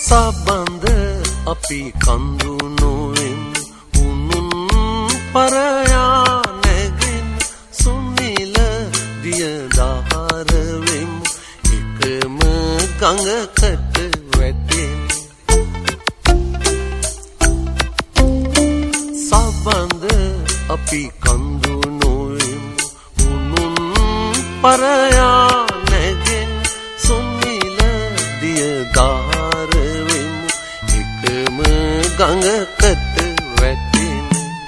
සබඳ අපි කඳු නොවෙන් උනුන් පරයා නැගෙන සුනිල දියදාර වෙම් එකම ගඟකට වැටෙන් සබඳ අපි කඳු නොවෙන් උනුන් පරයා නැගෙන සුනිල දියදාර වෙම් එකම ගඟකට වැටෙන්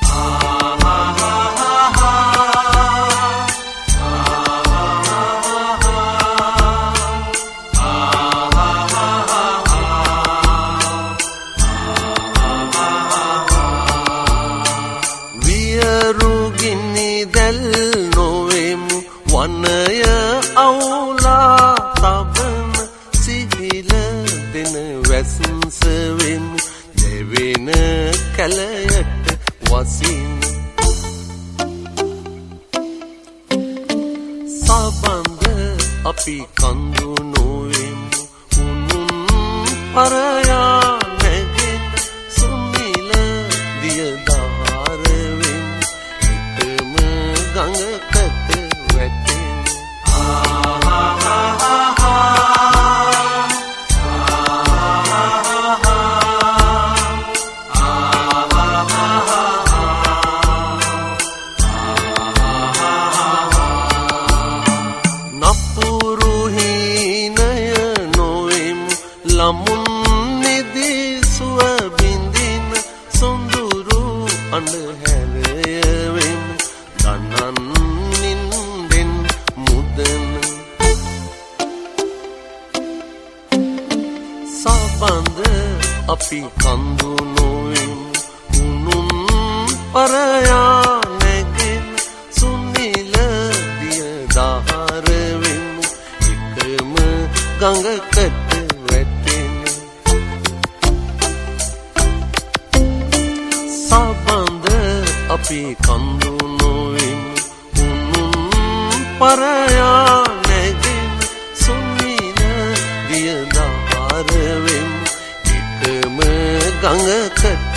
වියරුගිනි දැල් නොවෙමු වනය අවුලා තබන සිහිල දෙන වැස්සවෙමු දෙවෙන කැලයට වසින් සබඳ අපි කඳු නොවෙමු උනුන් පරයා නැගෙන සුනිල දියදාර වෙමු එකම ගඟකට වැටෙන් නපුරු හීනය නොවෙමු ලමුන් නිදි සුව බින්දින සොඳුරු අඳුහැරය වෙමු දනන් නින්දෙන් මුදන සබඳ අපි කඳු නොවෙමු උනුන් පරයා නැගෙන සුනිල දියදාර වෙමු එකම ගඟකට වැටෙන සබඳ අපි කඳු නොවෙමු උනුන් පරයා නැගෙන සුනිල දියදාර වෙමු එකම ගඟකට